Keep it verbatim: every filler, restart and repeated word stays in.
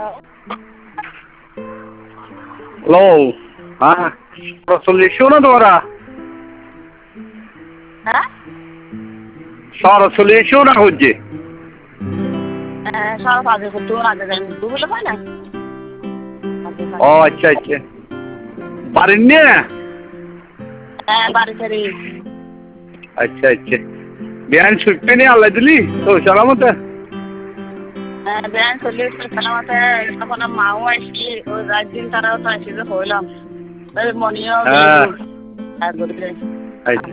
Hello, হ্যাঁ, চল্লিশশো না তোমরা? হ্যাঁ সাড়ে চল্লিশশো না হচ্ছে? সারা পাঁচে করতে আগে যাই দুপুরে পাই না ও আচ্ছা আচ্ছা, পারেন না? হ্যাঁ বাড়ি ফেরি আচ্ছা আচ্ছা, বিয়ান ছুটতে নিয়ে আল্লাহ দিলি তো সালামতে? হ্যাঁ ব্যায়াম চল্লিশ সালামাতে তখন মাও আসছি ওই রাত দিন তারাও তো আসি যে হইলাম মনিও হ্যাঁ আর